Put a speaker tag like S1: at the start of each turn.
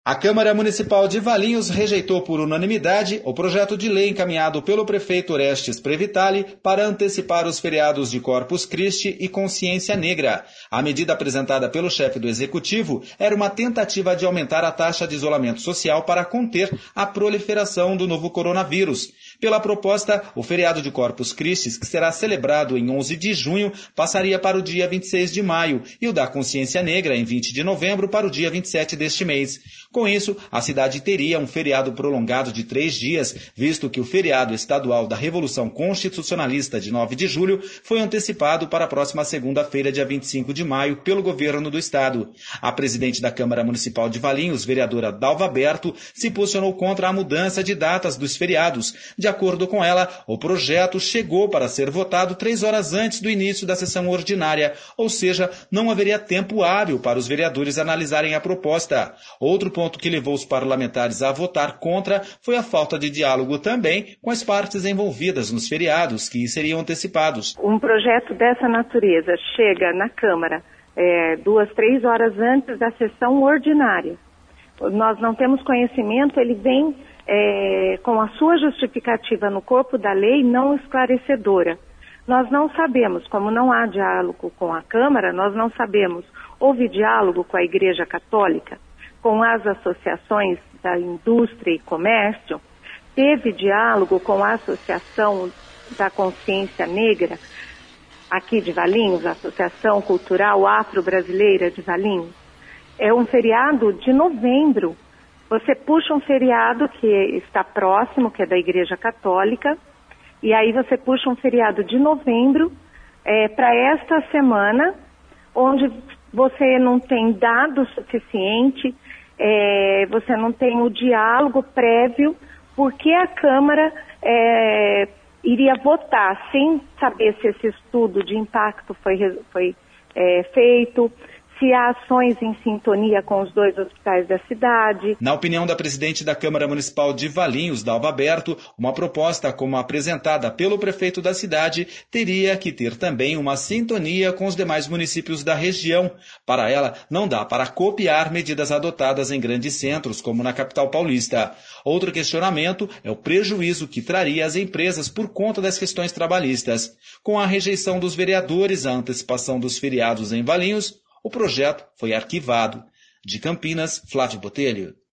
S1: A Câmara Municipal de Valinhos rejeitou por unanimidade o projeto de lei encaminhado pelo prefeito Orestes Previtali para antecipar os feriados de Corpus Christi e Consciência Negra. A medida apresentada pelo chefe do Executivo era uma tentativa de aumentar a taxa de isolamento social para conter a proliferação do novo coronavírus. Pela proposta, o feriado de Corpus Christi, que será celebrado em 11 de junho, passaria para o dia 26 de maio e o da Consciência Negra em 20 de novembro para o dia 27 deste mês. Com isso, a cidade teria um feriado prolongado de 3 dias, visto que o feriado estadual da Revolução Constitucionalista de 9 de julho foi antecipado para a próxima segunda-feira, dia 25 de maio, pelo governo do estado. A presidente da Câmara Municipal de Valinhos, vereadora Dalva Berto, se posicionou contra a mudança de datas dos feriados. De acordo com ela, o projeto chegou para ser votado 3 horas antes do início da sessão ordinária, ou seja, não haveria tempo hábil para os vereadores analisarem a proposta. Outro ponto que levou os parlamentares a votar contra foi a falta de diálogo também com as partes envolvidas nos feriados, que seriam antecipados.
S2: Um projeto dessa natureza chega na Câmara 2, 3 horas antes da sessão ordinária. Nós não temos conhecimento, ele vem com a sua justificativa no corpo da lei não esclarecedora. Nós não sabemos, como não há diálogo com a Câmara, nós não sabemos, houve diálogo com a Igreja Católica, com as associações da indústria e comércio, teve diálogo com a Associação da Consciência Negra, aqui de Valinhos, a Associação Cultural Afro-Brasileira de Valinhos. É um feriado de novembro. Você puxa um feriado que está próximo, que é da Igreja Católica, e aí você puxa um feriado de novembro para esta semana, onde você não tem dado suficiente, você não tem o diálogo prévio, porque a Câmara iria votar sem saber se esse estudo de impacto foi feito, se há ações em sintonia com os 2 hospitais da cidade.
S1: Na opinião da presidente da Câmara Municipal de Valinhos, Dalva Berto, uma proposta como a apresentada pelo prefeito da cidade teria que ter também uma sintonia com os demais municípios da região. Para ela, não dá para copiar medidas adotadas em grandes centros, como na capital paulista. Outro questionamento é o prejuízo que traria às empresas por conta das questões trabalhistas. Com a rejeição dos vereadores à antecipação dos feriados em Valinhos, o projeto foi arquivado. De Campinas, Flávio Botelho.